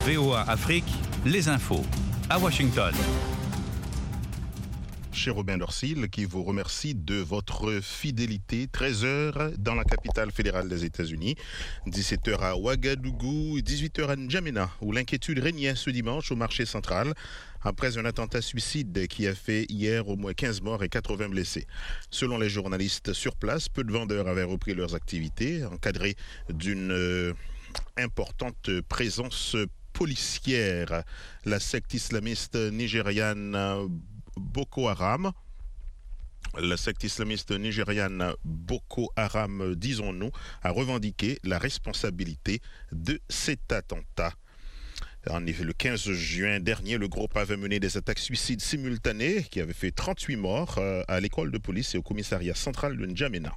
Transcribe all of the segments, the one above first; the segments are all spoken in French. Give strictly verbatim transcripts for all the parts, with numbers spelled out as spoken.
V O A Afrique, les infos, à Washington. Cher Robin Dorsil, qui vous remercie de votre fidélité. treize heures dans la capitale fédérale des États-Unis, dix-sept heures à Ouagadougou, dix-huit heures à N'Djamena, où l'inquiétude régnait ce dimanche au marché central, après un attentat suicide qui a fait hier au moins quinze morts et quatre-vingts blessés. Selon les journalistes sur place, peu de vendeurs avaient repris leurs activités, encadrés d'une euh, importante présence policière. La secte islamiste nigériane Boko Haram, la secte islamiste nigériane Boko Haram, disons-nous, a revendiqué la responsabilité de cet attentat. En effet, le quinze juin dernier, le groupe avait mené des attaques suicides simultanées qui avaient fait trente-huit morts à l'école de police et au commissariat central de N'Djamena.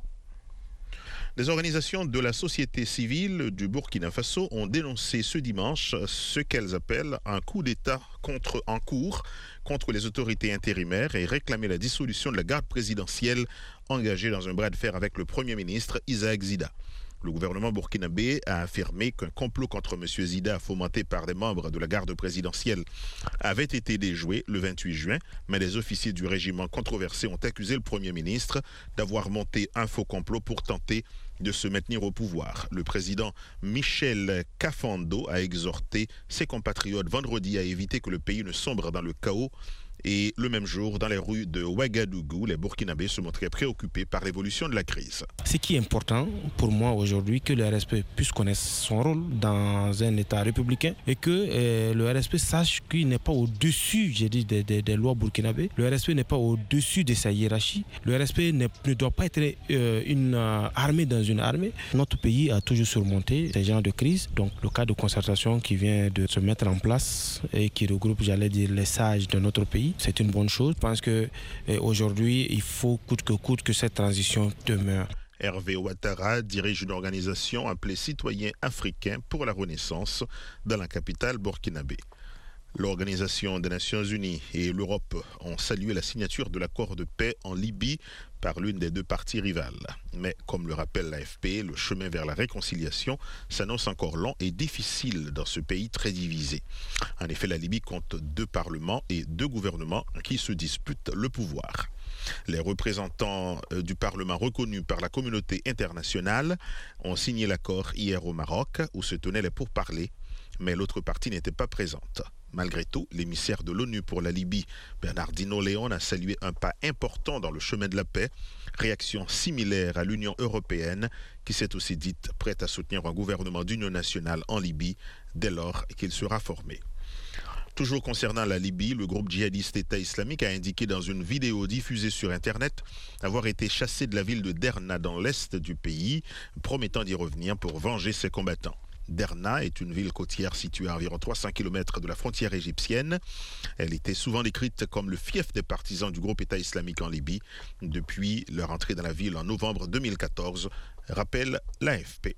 Des organisations de la société civile du Burkina Faso ont dénoncé ce dimanche ce qu'elles appellent un coup d'État contre, en cours contre les autorités intérimaires et réclamé la dissolution de la garde présidentielle engagée dans un bras de fer avec le Premier ministre Isaac Zida. Le gouvernement burkinabé a affirmé qu'un complot contre M. Zida fomenté par des membres de la garde présidentielle avait été déjoué le vingt-huit juin, mais des officiers du régiment controversé ont accusé le Premier ministre d'avoir monté un faux complot pour tenter de se maintenir au pouvoir. Le président Michel Kafando a exhorté ses compatriotes vendredi à éviter que le pays ne sombre dans le chaos. Et le même jour, dans les rues de Ouagadougou, les Burkinabés se montraient préoccupés par l'évolution de la crise. Ce qui est important pour moi aujourd'hui, que le R S P puisse connaître son rôle dans un État républicain et que euh, le R S P sache qu'il n'est pas au-dessus, j'ai dit, des, des, des lois burkinabées. Le R S P n'est pas au-dessus de sa hiérarchie. Le R S P ne, ne doit pas être euh, une euh, armée dans une armée. Notre pays a toujours surmonté ces genres de crises. Donc le cas de concertation qui vient de se mettre en place et qui regroupe, j'allais dire, les sages de notre pays, c'est une bonne chose. Je pense qu'aujourd'hui, il faut coûte que coûte que cette transition demeure. Hervé Ouattara dirige une organisation appelée Citoyens africains pour la Renaissance dans la capitale burkinabé. L'Organisation des Nations Unies et l'Europe ont salué la signature de l'accord de paix en Libye par l'une des deux parties rivales. Mais comme le rappelle l'A F P, le chemin vers la réconciliation s'annonce encore long et difficile dans ce pays très divisé. En effet, la Libye compte deux parlements et deux gouvernements qui se disputent le pouvoir. Les représentants du Parlement reconnus par la communauté internationale ont signé l'accord hier au Maroc où se tenaient les pourparlers, mais l'autre partie n'était pas présente. Malgré tout, l'émissaire de l'ONU pour la Libye, Bernardino León, a salué un pas important dans le chemin de la paix, réaction similaire à l'Union européenne qui s'est aussi dite prête à soutenir un gouvernement d'union nationale en Libye dès lors qu'il sera formé. Toujours concernant la Libye, le groupe djihadiste État islamique a indiqué dans une vidéo diffusée sur Internet avoir été chassé de la ville de Derna dans l'est du pays, promettant d'y revenir pour venger ses combattants. Derna est une ville côtière située à environ trois cents kilomètres de la frontière égyptienne. Elle était souvent décrite comme le fief des partisans du groupe État islamique en Libye depuis leur entrée dans la ville en novembre deux mille quatorze, rappelle l'A F P.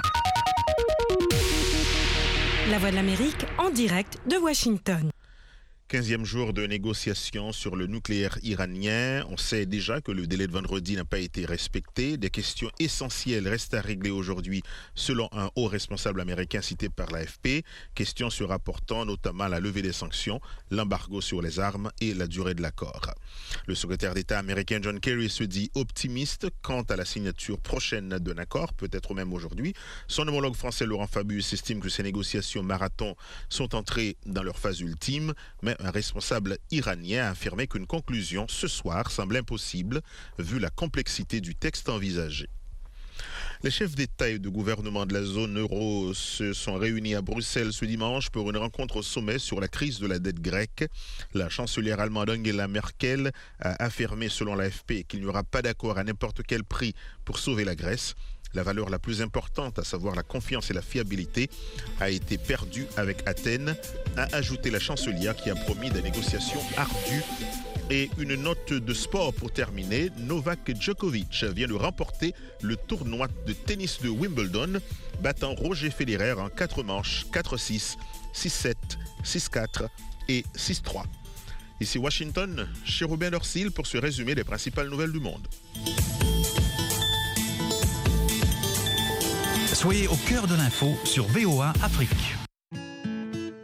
La Voix de l'Amérique en direct de Washington. quinzième jour de négociations sur le nucléaire iranien. On sait déjà que le délai de vendredi n'a pas été respecté. Des questions essentielles restent à régler aujourd'hui selon un haut responsable américain cité par l'A F P. Questions se rapportant notamment à la levée des sanctions, l'embargo sur les armes et la durée de l'accord. Le secrétaire d'État américain John Kerry se dit optimiste quant à la signature prochaine d'un accord, peut-être même aujourd'hui. Son homologue français Laurent Fabius estime que ces négociations marathon sont entrées dans leur phase ultime, mais un responsable iranien a affirmé qu'une conclusion ce soir semble impossible vu la complexité du texte envisagé. Les chefs d'État et de gouvernement de la zone euro se sont réunis à Bruxelles ce dimanche pour une rencontre au sommet sur la crise de la dette grecque. La chancelière allemande Angela Merkel a affirmé selon l'A F P qu'il n'y aura pas d'accord à n'importe quel prix pour sauver la Grèce. La valeur la plus importante, à savoir la confiance et la fiabilité, a été perdue avec Athènes, a ajouté la chancelière qui a promis des négociations ardues. Et une note de sport pour terminer, Novak Djokovic vient de remporter le tournoi de tennis de Wimbledon, battant Roger Federer en quatre manches, quatre six, six sept, six quatre et six trois. Ici Washington, chez Robin Dorsil pour ce résumé des principales nouvelles du monde. Soyez au cœur de l'info sur V O A Afrique.